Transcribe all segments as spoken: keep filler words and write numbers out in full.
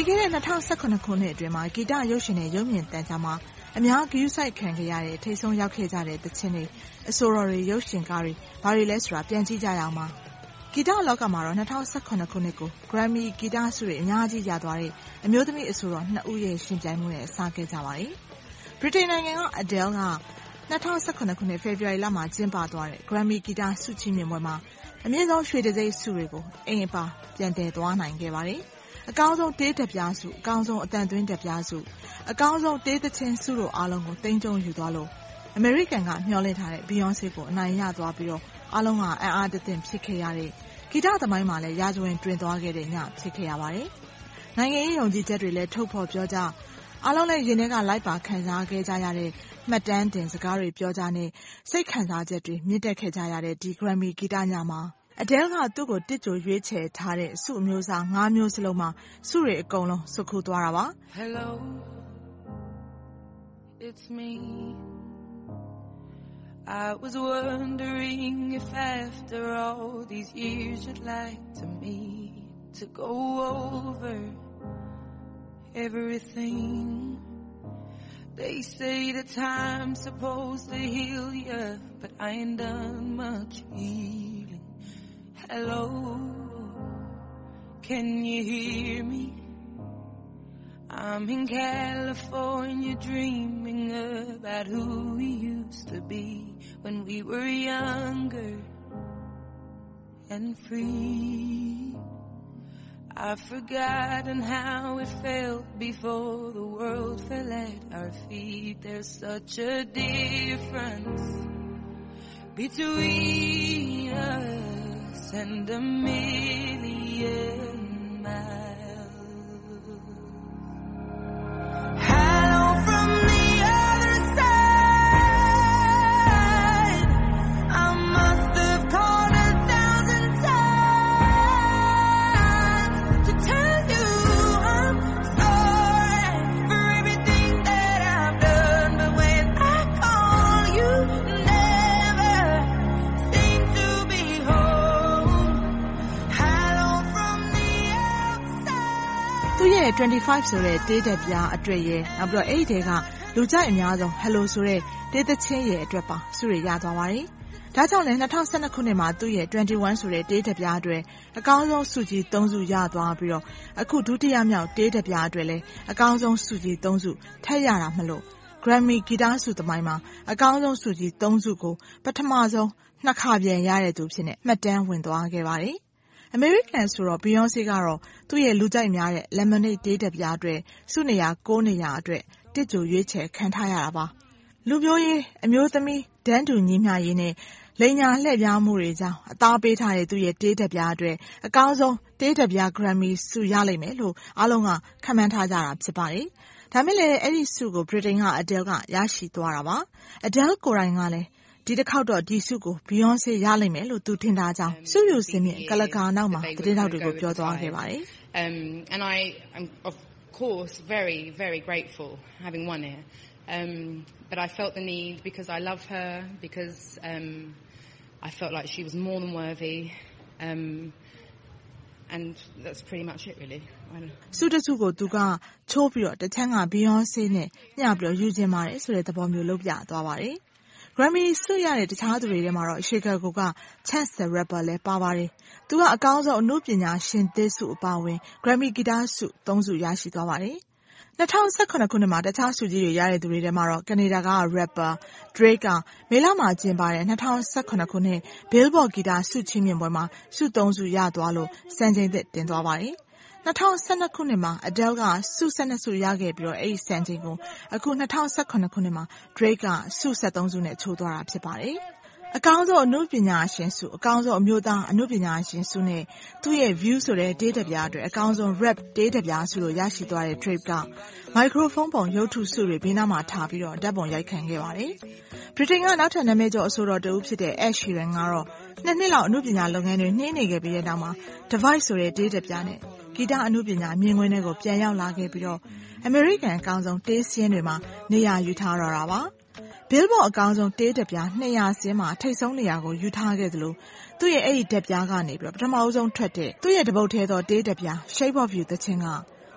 ပြီးခဲ့တဲ့၂၀၁၇ခုနှစ်အတွင်းမှာဂီတရုပ်ရှင်နဲ့ရုပ်မြင်သံကြားမှာအများဂရုစိုက်ခံခဲ့ရတဲ့ထိတ်ဆုံးရောက်ခဲ့ကြတဲ့သချင်းတွေအဆိုတော်တွေရုပ်ရှင်ကားတွေဘာတွေလဲဆိုတာပြန်ကြည့်ကြရအောင်ပါဂီတလောကမှာတော့၂၀၁၇ခုနှစ်ကို Grammy ဂီတဆုတွေအများကြီးရသွားတဲ့အမျိုးသမီးအဆိုတော်နှစ်ဦးရဲ့ရှင်ပြိုင်မှုနဲ့စခဲ့ကြပါတယ်ဗြိတိန်နိုင်ငံက Adele က၂၀၁၇ခုနှစ်ဖေဖော်ဝါရီလမှာကျင်းပသွားတဲ့ Grammy ဂီတဆုချီးမြှင့်ပွဲမှာအမြင့်ဆုံးရွှေတံဆိပ်ဆုတွေကိုအိမ်အပါပြန်တည်သွားနိုင်ခဲ့ပါတယ်အကောင်းဆုံးတေးတက်ပြားဆုအကောင်းဆုံးအတန်သွင်းတက်ပြားဆုအကောင်းဆုံးတေးသချင်းဆုတို့အားလုံးကိုသိမ်းကျုံယူသွားလို့အမေရိကန်ကမျှော်လင့်ထားတဲ့ Beyonce ကိုအနိုင်ရသွားပြီးတော့အားလုံးကအံ့အားတသင့်ဖြစ်ခဲ့ရတဲ့ဂီတသမိုင်းမှာလည်းရာဇဝင်တွင်သွားခဲ့တဲ့ညဖြစ်ခဲ့ရပါတယ်နိုင်ငံရေးယုံကြည်ချက်တွေလည်းထုတ်ဖော်ပြောကြအားလုံးလည်းရင်ထဲကလိုက်ပါခံစားခဲ့ကြရတဲ့မှတ်တမ်းတင်စကားတွေပြောကြနဲ့စိတ်ခံစားချက်တွေမြင့်တက်ခဲ့ကြရတဲ့ဒီ Grammy ဂီတညမှာAdele ကသူ့ကိုတစ်ကြိုရွေးချယ်ထားတဲ့ဆုအမျိုးအစား၅မျိုးစလုံးမှာဆုတွေအကုန်လုံးစုခုသွားတာပါ Hello it's me I was wondering if after all these years you'd like to meet to go over everything They say that time's supposed to heal ya but I ain't done much healing Hello, can you hear me? I'm in California dreaming about who we used to be when we were younger and free. I've forgotten how it felt before the world fell at our feet. There's such a difference between us and a million miles. Hello from the other side. I must have called a thousand times to tell you I'm sorry for everything that I've done. But when I call you, never seem to be home. Hello from the outside. သူရဲ့twenty-fiveဆိုတဲ့တေးတက်ပြားအတွက်ရဲ့နောက်ပြီးတော့အဲ့ဒီတဲကလူကြိုက်အများဆုံး Hello ဆိုတဲ့တေးသချင်းရဲ့အတွက်ပါဆုတွေရသွားပါတယ်။ဒါကြောင့်လည်း၂၀၁၂ခုနှစ်မှာသူ့ရဲ့twenty-oneဆိုတဲ့တေးတက်ပြားအတွက်အကောင်းဆုံးဆုကြီးသုံးဆုရသွားပြီးတော့အခုဒုတိယမြောက်တေးတက်ပြားအတွက်လည်းအကောင်းဆုံးဆုကြီးသုံးဆုထပ်ရတာမလို့ Grammy ဂီတဆုသမိုင်းမှာအကောင်းဆုံးဆုကြီးသုံးဆုကိုပထမဆုံးနှစ်ခါပြန်ရတဲ့သူဖြစ်နေမှတ်တမ်းဝင်သွားခဲ့ပါတယ်။ American ဆိုတော့ Beyonce ကတော့သူ့ရဲ့လူကြိုက်များတဲ့ Lemonade တေးတက်ပြားအတွက်ဆုနေရာ၉နေရာအတွက်တစ်ကြိုရွေးချယ်ခံထားရတာပါလူမျိုးရေးအမျိုးသမီးဒန်းတူညီမျှရေးနဲ့လိန်ညာလှည့်ပြားမှုတွေကြောင့်အသားပေးထားတဲ့သူ့ရဲ့တေးတက်ပြားအတွက်အကောင်းဆုံးတေးတက်ပြား Grammy ဆုရလိမ့်မယ်လို့အားလုံးကခန့်မှန်းထားကြတာဖြစ်ပါတယ်ဒါမဲ့လည်းအဲ့ဒီဆုကို Britain က Adele ကရရှိသွားတာပါ Adele ကိုယ်တိုင်ကလည်းဒီတစ်ခေါက်တော့ဒီဆုကို Beyonce ရလိမ့်မယ်လို့သူထင်ထားကြောင်းဆုယူစင်မြင့်ကလကာနောက်မှာသတင်းထောက်တွေကိုပြောသွားခဲ့ပါတယ် Um and I am of course very very grateful having won it um but I felt the need because I love her because um I felt like she was more than worthy um and that's pretty much it really ဆုတဆုကိုသူကချိုးပြီးတော့တချမ်းက Beyonce နဲ့ညှပြီးတော့ယူခြင်းပါတယ်ဆိုတဲ့သဘောမျိုးလုပ်ပြသွားပါတယ် Grammy ဆုရတဲ့တခြားသူတွေထဲမှာတော့ Chicago က Chance the Rapper လည်းပါပါတယ်။သူကအကောင်းဆုံးအမှုပညာရှင်သစ်ဆုအပါအဝင် Grammy ဂီတဆုသုံးဆုရရှိသွားပါတယ်။၂၀၁၇ခုနှစ်မှာတခြားဆုကြီးတွေရတဲ့သူတွေထဲမှာတော့ Canada က Rapper Drake ကမေလမှာကျင်းပတဲ့၂၀၁၇ခုနှစ် Billboard ဂီတဆုချီးမြှင့်ပွဲမှာဆုသုံးဆုရသွားလို့စံချိန်သစ်တင်သွားပါတယ်။၂၀၁၂ခုနှစ်မှာ Adele ကဆု၁၂ဆုရခဲ့ပြီးတော့အဲ့ဒီစံချိန်ကိုအခု၂၀၁၇ခုနှစ်မှာ Drake ကဆု၁၃ဆုနဲ့ချိုးသွားတာဖြစ်ပါတယ်။အကောင်းဆုံးအမှုပညာရှင်ဆုအကောင်းဆုံးအမျိုးသားအမှုပညာရှင်ဆုနဲ့သူ့ရဲ့ View ဆိုတဲ့တေးတက်ပြားအတွက်အကောင်းဆုံး Rap တေးတက်ပြားဆုလို့ရရှိသွားတဲ့ Drake က Microphone ပုံရုပ်ထုဆုတွေဘေးနားမှာထားပြီးတော့ဓာတ်ပုံရိုက်ခံခဲ့ပါတယ်။ Britain ကနောက်ထပ်နာမည်ကျော်အဆိုတော်တဦးဖြစ်တဲ့ Ed Sheeran ကတော့နှစ်နှစ်လောက်အမှုပညာလုပ်ငန်းတွေနှေးနေခဲ့ပြီးတဲ့နောက်မှာ The Voice ဆိုတဲ့တေးတက်ပြားနဲ့ဂီတအမှုပညာမြင်ကွင်းတွေကိုပြန်ရောက်လာခဲ့ပြီးတော့ American အကောင်းဆုံးတေးစင်းတွေမှာနေရာယူထားတော့တာပါ။ Billboard အကောင်းဆုံးတေးတက်ပြား၂၀၀စင်းမှာထိပ်ဆုံးနေရာကိုယူထားခဲ့သလိုသူ့ရဲ့အဲ့ဒီတက်ပြားကနေပြီးတော့ပထမအဆုံးထွက်တဲ့သူ့ရဲ့တပုတ်ထဲသောတေးတက်ပြား Shape of You သချင်းက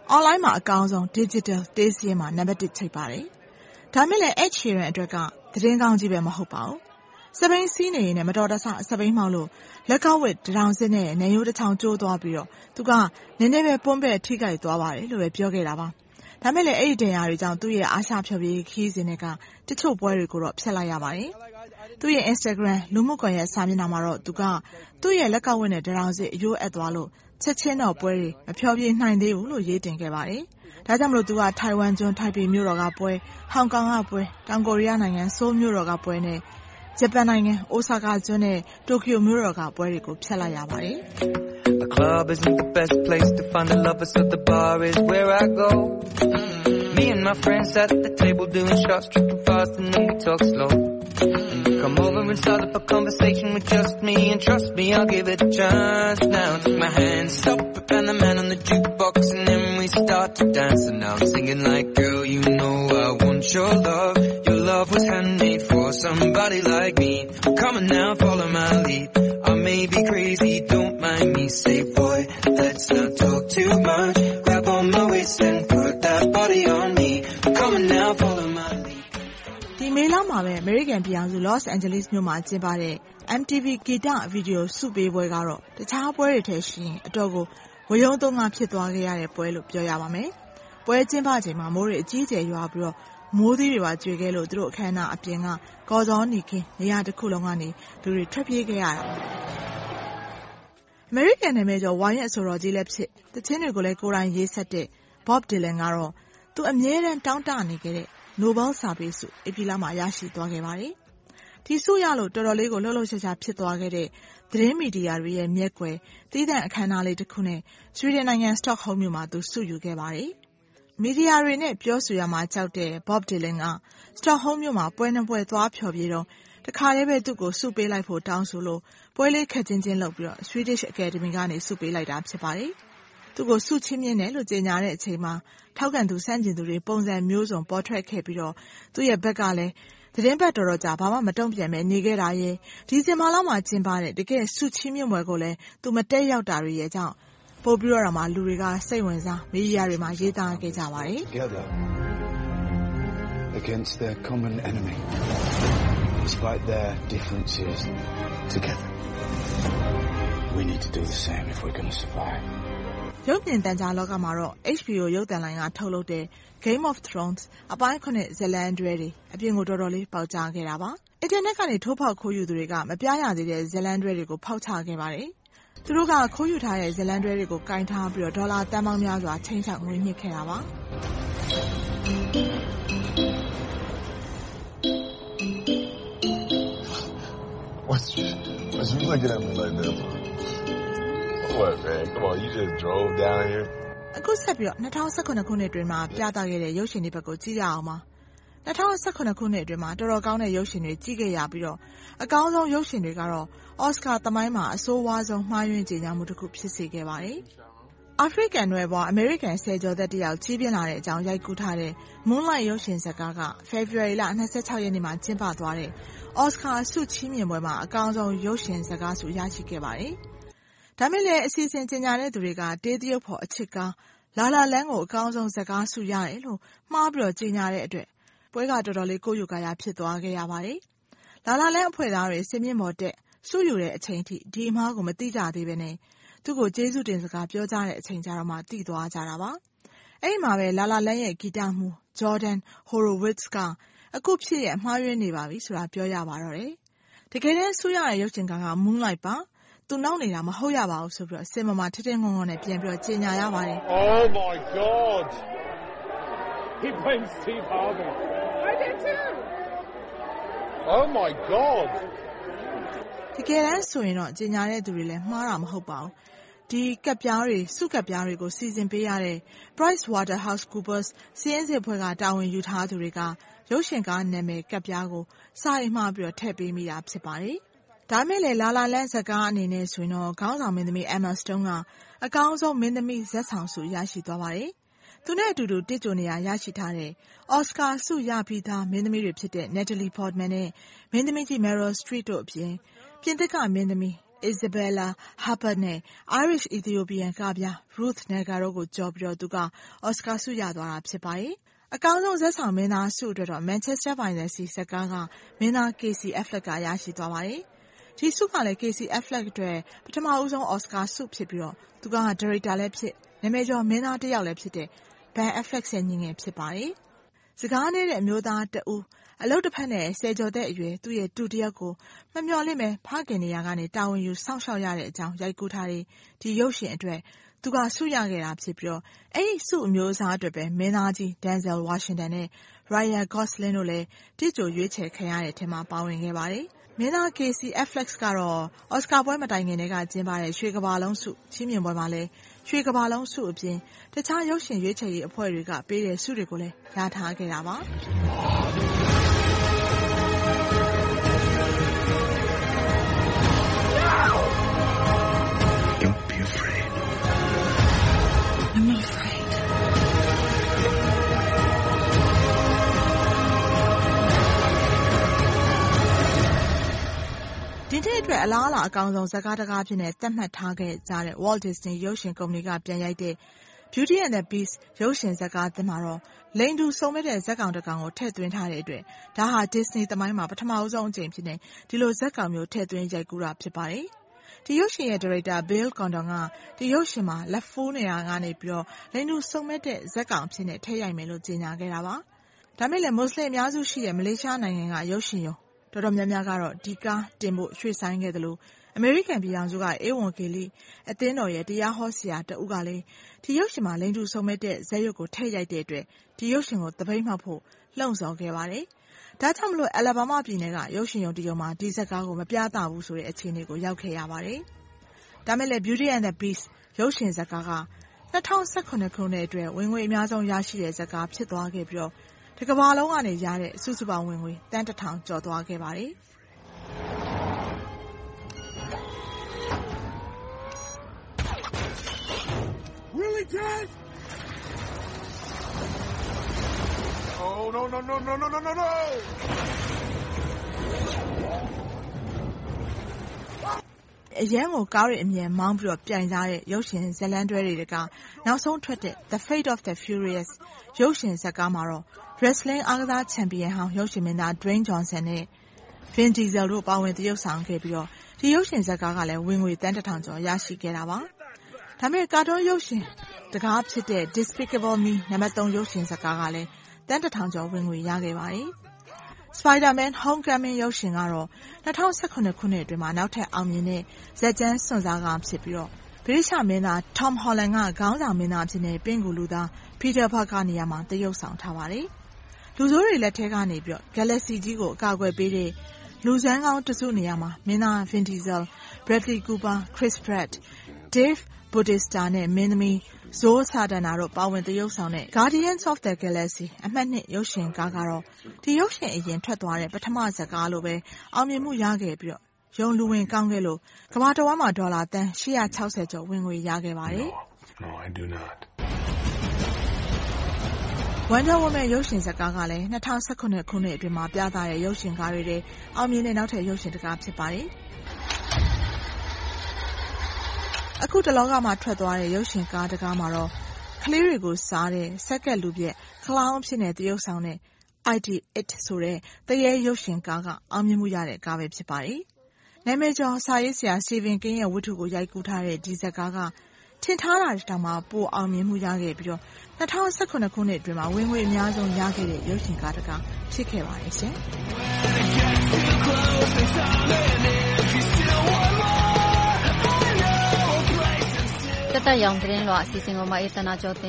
online မှာအကောင်းဆုံး digital taste ရမှာနံပါတ်တစ်ချိန်ပါတယ်ဒါမဲ့လည်း Ed Sheeran အတွက်ကသတင်းကောင်းကြီးပဲမဟုတ်ပါဘူးစပိန်စီးနေရင်နဲ့မတော်တဆစပိန်မှောက်လို့လက်ကောက်ဝစ်တထောင်စစ်နဲ့နေရိုးတစ်ချောင်းကျိုးသွားပြီးတော့သူကနည်းနည်းပဲပွန်းပဲ့ထိခိုက်သွားပါတယ်လို့ပဲပြောခဲ့တာပါဒါမဲ့လည်းအဲ့ဒီတရားတွေကြောင့်သူ့ရဲ့အာရှဖြော်ပြေးခီးစဉ်တွေကတချို့ပွဲတွေကိုတော့ဖျက်လိုက်ရပါတယ်သူ့ရဲ့ Instagram လူမှုကွန်ရက်စာမျက်နှာမှာတော့သူကသူ့ရဲ့လက်ကောက်ဝစ်နဲ့တထောင်စစ်အယိုးအပ်သွားလို့ချက်ချင်းတော့ပွဲတွေမဖြောပြေးနိုင်သေးဘူးလို့ရေးတင်ခဲ့ပါတယ်ဒါကြောင့်မလို့သူကထိုင်ဝမ်ကျွန်းထိုင်ပေမြို့တော်ကပွဲဟောင်ကောင်ကပွဲတောင်ကိုရီးယားနိုင်ငံဆိုးမြို့တော်ကပွဲနဲ့ဂျပန်နိုင်ငံအိုဆာကာကျွန်းနဲ့တိုကျိုမြို့တော်ကပွဲတွေကိုဖျက်လိုက်ရပါတယ် The club isn't the best place to find the lovers, so the bar is where I go. Mm-hmm. Me and my friends at the table doing shots, tripping fast, and then we talk slow. And you come over and start up a conversation with just me, and trust me, I'll give it a chance. Now take my hand, stop it, and the man on the jukebox, and then we start to dance. And now I'm singing like, girl, you know I want your love. Your love was handmade for somebody like me. Come on now, follow my lead. I may be crazy, don't mind me. Say, boy, let's not talk too much. Grab on my waist and put that body on me. Come on now, follow my lead. ဒီမေလမှာပဲ American ပြည်အောင်စု Los Angeles မြို့မှာကျင်းပတဲ့ M T V ဂီတဗီဒီယိုစုပေးပွဲကတော့တခြားပွဲတွေထက်ရှင်အတော့ကိုဝရုံသုံးကဖြစ်သွားခဲ့ရတဲ့ပွဲလို့ပြောရပါမယ်။ပွဲကျင်းပချိန်မှာမိုးတွေအကြီးကျယ်ရွာပြီးတော့မိုးသီးတွေပါကျွေခဲ့လို့သူတို့အခမ်းအနားအပြင်ကကော်စောနီခင်းနေရာတစ်ခုလုံးကနေလူတွေထွက်ပြေးခဲ့ရတာ။ American နာမည်ကျော်ဝိုင်းရဲ့အဆိုတော်ကြီးလည်းဖြစ်တချင်းတွေကိုလည်းကိုယ်တိုင်ရေးဆက်တဲ့ Bob Dylan ကတော့သူအမြဲတမ်းတောင်းတနေခဲ့တဲ့ Nobel စာပေဆုဧပြီလမှာရရှိသွားခဲ့ပါတယ်။ဒီဆုရလို့တော်တော်လေးကိုလှုပ်လှုပ်ရှားရှားဖြစ်သွားခဲ့တဲ့သတင်းမီဒီယာတွေရဲ့မျက်ကွယ်တည်တံ့အခမ်းအနားလေးတစ်ခုနဲ့ဆွီဒင်နိုင်ငံ Stockholm မြို့မှာသူဆုယူခဲ့ပါတယ်။မီဒီယာတွေနဲ့ပြောဆိုရမှာကြောက်တဲ့ Bob Dylan က Stockholm မြို့မှာပွဲနှစ်ပွဲသွားဖျော်ဖြေတော့တခါတည်းပဲသူ့ကိုဆုပေးလိုက်ဖို့တောင်းဆိုလို့ပွဲလေးခက်ချင်းချင်းလုပ်ပြီးတော့ Swedish Academy ကနေဆုပေးလိုက်တာဖြစ်ပါတယ်။သူ့ကိုဆုချီးမြှင့်တယ်လို့ကြေညာတဲ့အချိန်မှာထောက်ခံသူစန့်ကျင်သူတွေပုံစံမျိုးစုံပေါ်ထွက်ခဲ့ပြီးတော့သူ့ရဲ့ဘက်ကလည်းသတင်းပတ်တော်တော်ကြာဘာမှမတုံ့ပြန်ပဲနေခဲ့တာရဲ့ဒီဇင်ဘာလမှာကျင်းပတဲ့တကယ်ဆုချီးမြှင့်ပွဲကိုလည်းသူမတက်ရောက်တာတွေရဲ့ကြောင့်ပို့ပြီးတော့မှလူတွေကစိတ်ဝင်စားမီဒီယာတွေမှာရေးသားခဲ့ကြပါတယ် Together against their common enemy despite their differences together we need to do the same if we're going to survive ရုပ်မြင်သံကြားလောကမှာတော့ H B O ရုပ်သံလိုင်းကထုတ်လုပ်တဲ့ Game of Thrones အပိုင်းခုနှစ်ဇလန်တွဲတွေအပြင်ကိုတော်တော်လေးပေါက်ကြားခဲ့တာပါအင်တာနက်ကနေထိုးဖောက်ခိုးယူသူတွေကမပြရသေးတဲ့ဇလန်တွဲတွေကိုဖောက်ချခဲ့ပါတယ်သူတို့ကခိုးယူထားတဲ့ဇလန်တွဲတွေကိုကင်ထားပြီးတော့ဒေါ်လာတန်ပေါင်းများစွာချိန်ချောက်ငွေညှစ်ခဲ့တာပါ What's what's you looking at me like that for? What man? Come on, you just drove down here. အခုဆက်ပြီးတော့၂၀၁၇ခုနှစ်အတွင်းမှာပြသခဲ့တဲ့ရုပ်ရှင်တွေဘက်ကိုကြည့်ရအောင်ပါ၂၀၁၇ခုနှစ်အတွင်းမှာတော်တော်ကောင်းတဲ့ရုပ်ရှင်တွေကြည့်ခဲ့ရပြီးတော့အကောင်းဆုံးရုပ်ရှင်တွေကတော့အော်စကာသမိုင်းမှာအဆိုးဝါးဆုံးမှားယွင်းကြေညာမှုတစ်ခုဖြစ်စေခဲ့ပါတယ်အာဖရိကန်နွယ်ဘွားအမေရိကန်ဆယ်ကျော်သက်တစ်ယောက်ကြီးပြင်းလာတဲ့အကြောင်းရိုက်ကူးထားတဲ့ Moonlight ရုပ်ရှင်ဇာတ်ကားက February လ၂၆ရက်နေ့မှာကျင်းပသွားတဲ့အော်စကာဆုချီးမြှင့်ပွဲမှာအကောင်းဆုံးရုပ်ရှင်ဇာတ်ကားဆုရရှိခဲ့ပါတယ်ဒါမဲ့လည်းအစီအစဉ်ကြေညာတဲ့သူတွေကတေးသရုပ်ဖော်အချစ်ကားလာလာလန်းကိုအကောင်းဆုံးဇာတ်ကားဆုရတယ်လို့မှားပြီးတော့ကြေညာတဲ့အတွက်ပွဲကတော်တော်လေးကိုယ်ယူကာရဖြစ်သွားခဲ့ရပါတယ်လာလာလန်းအဖွဲ့သားတွေစင်မြင့်မော်တက်ဆုယူတဲ့အချိန်ထိဒီအမှားကိုမသိကြသေးဘဲနဲ့သူ့ကိုကျေးဇူးတင်စကားပြောကြတဲ့အချိန်ကျတော့မှသိသွားကြတာပါအဲ့ဒီမှာပဲလာလာလန်းရဲ့ဂီတမှု Jordan Horowitz ကအခုဖြစ်ရအမှားယွင်းနေပါပြီဆိုတာပြောရပါတော့တယ်တကယ်တမ်းဆုရတဲ့ရုပ်ရှင်ကားက Moonlight ပါသူနောက်နေတာမဟုတ်ရပါဘူးဆိုပြီးတော့စင်မမှာထထငုံငုံနဲ့ပြန်ပြီးတော့ကြေညာရပါတယ် Oh my god He blames Steve Harvey I did too Oh my god တကယ်တမ်းဆိုရင်တော့ကြေညာတဲ့သူတွေလည်းမှားတာမဟုတ်ပါဘူးဒီကပ်ပြားတွေစုကပ်ပြားတွေကိုစီစဉ်ပေးရတဲ့ Price Waterhouse Coopers စီးရင်စစ်ဖွဲ့ကတာဝန်ယူထားသူတွေကရုပ်ရှင်ကားနာမည်ကပ်ပြားကိုစာအိမ်မှာပြီးတော့ထည့်ပေးမိတာဖြစ်ပါတယ်ဒါမဲ့လေလာလာလန်းဇာတ်ကားအနေနဲ့ဆိုရင်တော့ခေါင်းဆောင်မင်းသမီး Emma Stone ကအကောင်းဆုံးမင်းသမီးဇာတ်ဆောင်ဆုရရှိသွားပါတယ်သူနဲ့အတူတူတစ်ကြိုနေရာရရှိထားတဲ့ Oscar ဆုရပြီးသားမင်းသမီးတွေဖြစ်တဲ့ Natalie Portman နဲ့မင်းသမီးကြီး Meryl Streep တို့အပြင်ပြင်သစ်ကမင်းသမီး Isabella Huppert နဲ့ Irish Ethiopian ကဗျာ Ruth Negga တို့ကိုကြော်ပြီးတော့သူက Oscar ဆုရသွားတာဖြစ်ပါတယ်။အကောင်းဆုံးဇာတ်ဆောင်မင်းသားဆုအတွက်တော့ Manchester by the Sea ဇာတ်ကားကမင်းသား Casey Affleck ကရရှိသွားပါတယ်။ဒီဆုကလည်း Casey Affleck အတွက်ပထမဦးဆုံး Oscar ဆုဖြစ်ပြီးတော့သူက Director လည်းဖြစ်နာမည်ကျော်မင်းသားတစ်ယောက်လည်းဖြစ်တဲ့ Ben Affleck ရဲ့ညီငယ်ဖြစ်ပါတယ်။စကားနဲ့တဲ့အမျိုးသားတဦးအလုပ်တစ်ဖက်နဲ့ဆယ်ကျော်တဲ့အရွယ်သူ့ရဲ့တူတယောက်ကိုမမျှော်လင့်ပဲဖခင်နေရာကနေတာဝန်ယူစောင့်ရှောက်ရတဲ့အကြောင်းရိုက်ကူးထားတဲ့ဒီရုပ်ရှင်အတွက်သူကဆုရခဲ့တာဖြစ်ပြီးတော့အဲ့ဒီဆုအမျိုးအစားအတွက်ပဲမင်းသားကြီး Denzel Washington နဲ့ Ryan Gosling တို့လည်းတိကျရွေးချယ်ခံရတဲ့အထက်မှာပါဝင်ခဲ့ပါတယ်။မင်းသား Casey Affleck ကတော့ Oscar ပွဲမတိုင်ခင်တည်းကကျင်းပတဲ့ရွှေကမ္ဘာလုံးဆုချီးမြှင့်ပွဲမှာလည်းရွှေကမ္ဘာလုံးဆုအပြင်တခြားရုပ်ရှင်ရွေးချယ်ရေးအဖွဲ့တွေကပေးတဲ့ဆုတွေကိုလည်းရထားခဲ့တာပါ။ Don't be afraid. I'm not afraid. ဒီနေ့အတွက်အလားအလာအကောင်းဆုံးဇာတ်ကားတစ်ကားဖြစ်နေသတ်မှတ်ထားခဲ့ကြတဲ့ Walt Disney ရုပ်ရှင်ကုမ္ပဏီကပြန်ရိုက်တဲ့ Beauty and the Beast ရုပ်ရှင်ဇာတ်ကားသစ်မှာတော့လိင်တူစုံမဲ့တဲ့ဇာတ်ကောင်တစ်ကောင်ကိုထည့်သွင်းထားတဲ့အတွက်ဒါဟာ Disney သမိုင်းမှာပထမဆုံးအကြိမ်ဖြစ်နေဒီလိုဇာတ်ကောင်မျိုးထည့်သွင်းရိုက်ကူးတာဖြစ်ပါတယ်။ဒီရုပ်ရှင်ရဲ့ဒါရိုက်တာ Bill Condon ကဒီရုပ်ရှင်မှာလက်ဖိုးနေတာကနေပြီးတော့လိင်တူစုံမဲ့တဲ့ဇာတ်ကောင်ဖြစ်နေထည့်ရိုက်မယ်လို့ကြေညာခဲ့တာပါ။ဒါမဲ့လည်းမွတ်စလင်အများစုရှိတဲ့မလေးရှားနိုင်ငံကရုပ်ရှင်ရုံတော်တော်များများကတော့ဒီကားတင်ဖို့ရွှေ့ဆိုင်းခဲ့တယ်လို့အမေရိကန်ပြည်ထောင်စုကအေဝံဂေလိအသင်းတော်ရဲ့တရားဟောဆရာတဦးကလည်းဒီရုပ်ရှင်မှာလိင်တူဆုံမဲ့တဲ့ဇာတ်ရုပ်ကိုထည့်ရိုက်တဲ့အတွက်ဒီရုပ်ရှင်ကိုသပိတ်မှောက်ဖို့လှုံ့ဆော်ခဲ့ပါတယ်။ဒါကြောင့်မလို့အလာဘာမာပြည်နယ်ကရုပ်ရှင်ရုံတရုံမှာဒီဇာတ်ကားကိုမပြသဘူးဆိုတဲ့အခြေအနေကိုရောက်ခဲ့ရပါတယ်။ဒါမဲ့လည်း Beauty and the Beast ရုပ်ရှင်ဇာတ်ကားက၂၀၁၇ခုနှစ်အတွက်ဝင်ငွေအများဆုံးရရှိတဲ့ဇာတ်ကားဖြစ်သွားခဲ့ပြီးတော့ဒီကမ္ဘာလုံးကနေရတဲ့စုစုပေါင်းဝင်ငွေတန်းတစ်ထောင်ကျော်သွားခဲ့ပါတယ်။ Really, Dad? Oh, no, no, no, no, no, no, no, no! အရန်ကိုကားတွေအမြင်မောင်းပြီးတော့ပြိုင်ကြတဲ့ရုပ်ရှင်ဇာတ်လမ်းတွဲတွေကနောက်ဆုံးထွက်တဲ့ The Fate of the Furious ရုပ်ရှင်ဇာတ်ကားမှာတော့ Wrestling အားကစားချန်ပီယံဟောင်းရုပ်ရှင်မင်းသား Dwayne Johnson နဲ့ Vin Diesel တို့ပါဝင်သရုပ်ဆောင်ခဲ့ပြီးတော့ဒီရုပ်ရှင်ဇာတ်ကားကလည်းဝင်ငွေတန်းတစ်ထောင်ကျော်ရရှိခဲ့တာပါ။ဒါပေမဲ့ကာတွန်းရုပ်ရှင်တကားဖြစ်တဲ့ Despicable Me နံပါတ်သုံးရုပ်ရှင်ဇာတ်ကားကလည်းတန်းတစ်ထောင်ကျော်ဝင်ငွေရခဲ့ပါတယ်။ Spider-Man Homecoming ရုပ်ရှင်ကတော့၂၀၁၇ခုနှစ်အတွင်းမှာနောက်ထပ်အောင်မြင်တဲ့ဇာတ်ကြမ်းစွန့်စားကားဖြစ်ပြီးတော့ဗြိတိရှမင်းသား Tom Holland ကခေါင်းဆောင်မင်းသားဖြစ်တဲ့ပင့်ကူလူသား Peter Parker နေရာမှာသရုပ်ဆောင်ထားပါတယ်။လူဆိုးတွေလက်ထဲကနေပြီးတော့ Galaxy ကြီးကိုအကာအကွယ်ပေးတဲ့လူစမ်းကောင်းတစုနေရာမှာမင်းသား Vin Diesel, Bradley Cooper, Chris Pratt, Dave Bautista နဲ့မင်းသမီး Zoe Saldana တို့ပါဝင်သရုပ်ဆောင်တဲ့ Guardians of the Galaxy အမှတ်နှစ်ရုပ်ရှင်ကားကတော့ဒီရုပ်ရှင်အရင်ထွက်သွားတဲ့ပထမဇာတ်ကားလိုပဲအောင်မြင်မှုရခဲ့ပြီးတော့ရုံလူဝင်ကောင်းခဲ့လို့ကမ္ဘာတစ်ဝန်းမှာဒေါ်လာသန်း၈၆၀ကျော်ဝင်ငွေရခဲ့ပါတယ်။ No, I do not. Wonder Woman ရုပ်ရှင်ဇာတ်ကားကလည်း၂၀၁၇ခုနှစ်အတွင်းမှာပြသတဲ့ရုပ်ရှင်ကားတွေထဲအောင်မြင်တဲ့နောက်ထပ်ရုပ်ရှင်တစ်ကားဖြစ်ပါတယ်။အခုတလောကမှထွက်သွားတဲ့ရုပ်ရှင်ကားတစ်ကားမှာတော့ကလေးတွေကိုစားတဲ့စက္ကက်လူပြက်ခလောင်းဖြစ်နေတရုပ်ဆောင်တဲ့ I D It ဆိုတဲ့တရေရုပ်ရှင်ကားကအောင်မြင်မှုရတဲ့ကားပဲဖြစ်ပါတယ်။နာမည်ကျော်စာရေးဆရာ Stephen King ရဲ့ဝတ္ထုကိုရိုက်ကူးထားတဲ့ဒီဇာတ်ကားကထင်ထားတာတောင်မှပိုအောင်မြင်မှုရခဲ့ပြီးတော့၂၀၁၇ခုနှစ်အတွင်းမှာဝင်ငွေအများဆုံးရခဲ့တဲ့ရုပ်ရှင်ကားတစ်ကားဖြစ်ခဲ့ပါတယ်ရှင်။တက်တက်ရောင်သတင်းလွှာအစီအစဉ်ကိုမှအေးသနာကျော်